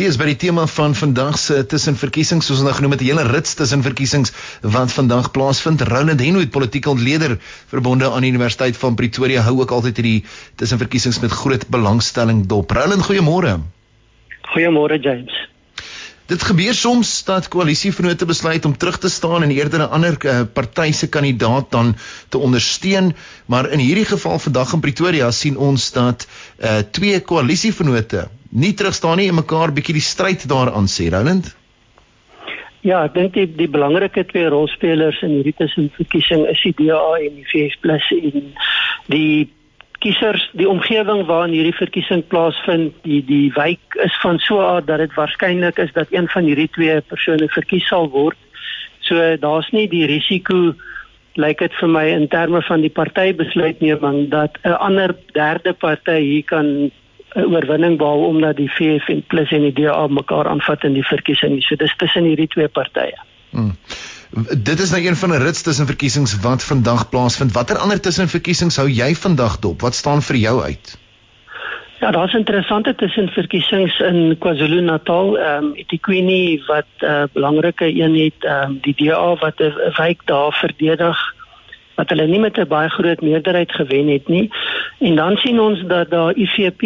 steeds by die tema van vandag se tussenverkiesings, soos ons nou genoem het, 'n hele rits tussenverkiesings wat vandag plaasvind. Roland Henwood, politieke ontleder verbonde aan die Universiteit van Pretoria, hou ook altyd hierdie tussenverkiesings met groot belangstelling dop. Roland, goeiemôre. Goeiemôre, James. Dit gebeur soms dat koalisievennote besluit om terug te staan en eerder 'n ander party se kandidaat dan te ondersteun, maar in hierdie geval vandag in Pretoria sien ons dat twee koalisievennote nie terugstaan nie en mekaar bietjie die stryd daaraan sê, Roland. Ja, ek dink die belangrike twee rolspelers in hierdie tussenverkiesing is die DA en die VS+ en die kiesers, die omgewing waarin hierdie verkiesing plaasvind, die wijk is van so 'n aard dat dit waarskynlik is dat een van hierdie twee persone verkies sal word. So daar's nie die risiko, lyk dit vir my, in terme van die partybesluitneming dat 'n ander derde party hier kan 'n oorwinning behaal omdat die VS+ en die DA mekaar aanvat in die verkiesing. So dis tussen hierdie twee partye. Dit is nou een van 'n rits tussenverkiesings wat vandag plaasvind. Watter ander tussenverkiesings hou jy vandag dop? Wat staan vir jou uit? Ja, daar's interessante tussenverkiesings in KwaZulu-Natal. eThekwini wat belangrike een het, die DA wat 'n wijk daar verdedig, wat hulle nie met 'n baie groot meerderheid gewen het nie. En dan sien ons dat daar IFP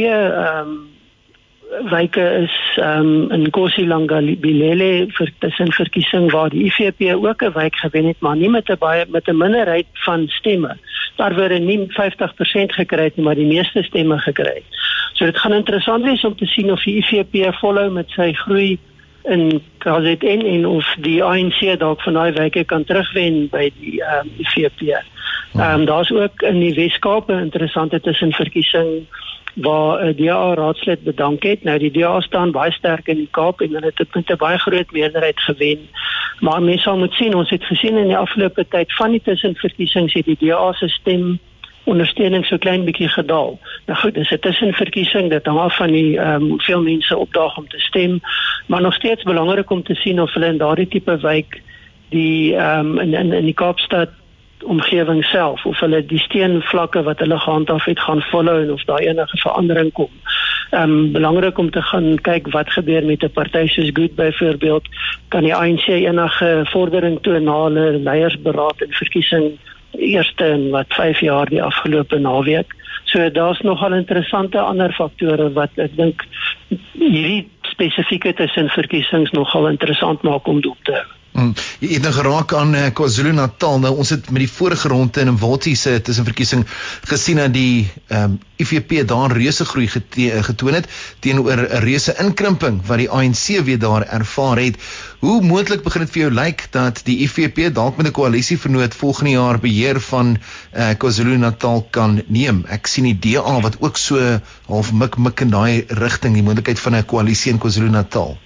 wyke is in Nkosi-Langalibalele vir tussenverkiesing waar die IFP ook 'n wijk gewen het, maar nie met 'n minderheid van stemme. Daar word nie 50% gekry het nie, maar die meeste stemme gekry het. So dit gaan interessant wees om te sien of die IFP volhou met sy groei in KZN en of die ANC dalk van daai wyke kan terugwen by die IFP. Daar's ook in die Wes-Kaap 'n interessante tussenverkiesing waar 'n DA raadslid bedank het. Nou die DA staan baie sterk in die Kaap en hulle het met 'n baie groot meerderheid gewen. Maar mense sal moet sien, ons het gesien in die afgelope tyd van die tussenverkiesings het die DA se stem ondersteuning so klein bietjie gedaal. Nou goed, dis 'n tussenverkiesing, dit hang af van die hoeveel mense opdaag om te stem, maar nog steeds belangrik om te sien of hulle in daardie tipe wijk die in die Kaapstad omgewing self, of hulle die steenvlakke wat hulle gehandhaaf het gaan volhou en of daar enige verandering kom. Belangrik om te gaan kyk wat gebeur met 'n party soos Good byvoorbeeld. Kan die ANC enige vordering toon na hulle leiersberaad en verkiesing eerste in 5 jaar die afgelope naweek. So daar's nogal interessante ander faktore wat ek dink hierdie spesifieke tussenverkiesings nogal interessant maak om dop te hou. Jy het nou geraak aan KwaZulu-Natal. Nou ons het met die vorige ronde in Mvoti se tussenverkiesing gesien dat die IFP daar reuse groei getoon het teenoor 'n reuse inkrimping wat die ANC weer daar ervaar het. Hoe moontlik begin dit vir jou lyk dat die IFP dalk met 'n koalisievennoot volgende jaar beheer van KwaZulu-Natal kan neem? Ek sien die DA wat ook so half mik in daai rigting, die moontlikheid van 'n koalisie in KwaZulu-Natal.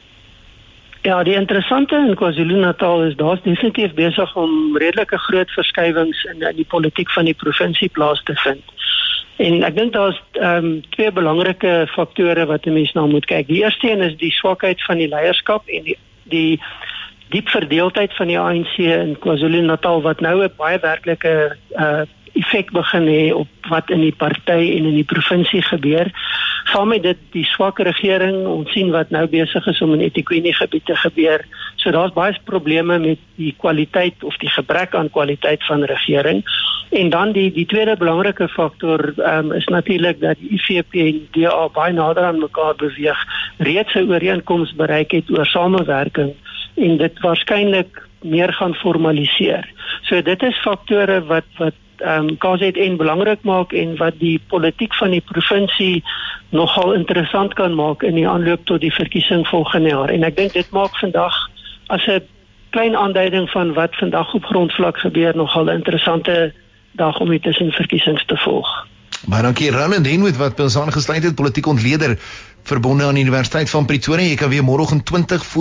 Ja, die interessante in KwaZulu-Natal is daar's definitief besig om redelike groot verskywings in die politiek van die provinsie plaas te vind. En ek dink daar's twee belangrike faktore wat 'n mens na moet kyk. Die eerste een is die swakheid van die leierskap en die diep verdeeldheid van die ANC in KwaZulu-Natal wat nou 'n baie werklike effek begin hê op wat in die party en in die provinsie gebeur. Saam met dit die swak regering, ons sien wat nou besig is om in eThekwini gebied te gebeur. So daar's baie probleme met die kwaliteit of die gebrek aan kwaliteit van regering. En dan die tweede belangrike faktor is natuurlik dat die IFP en die DA baie nader aan mekaar beweeg, reeds 'n ooreenkoms bereik het oor samewerking en dit waarskynlik meer gaan formaliseer. So dit is faktore wat KZN belangrik maak en wat die politiek van die provinsie nogal interessant kan maak in die aanloop tot die verkiesing volgende jaar. En ek dink dit maak vandag as 'n klein aanduiding van wat vandag op grondvlak gebeur nogal 'n interessante dag om die tussenverkiesings te volg. Maar dankie Roland Henwood wat by ons aangesluit het, politieke ontleder verbonde aan die Universiteit van Pretoria. Jy kan weer môreoggend 20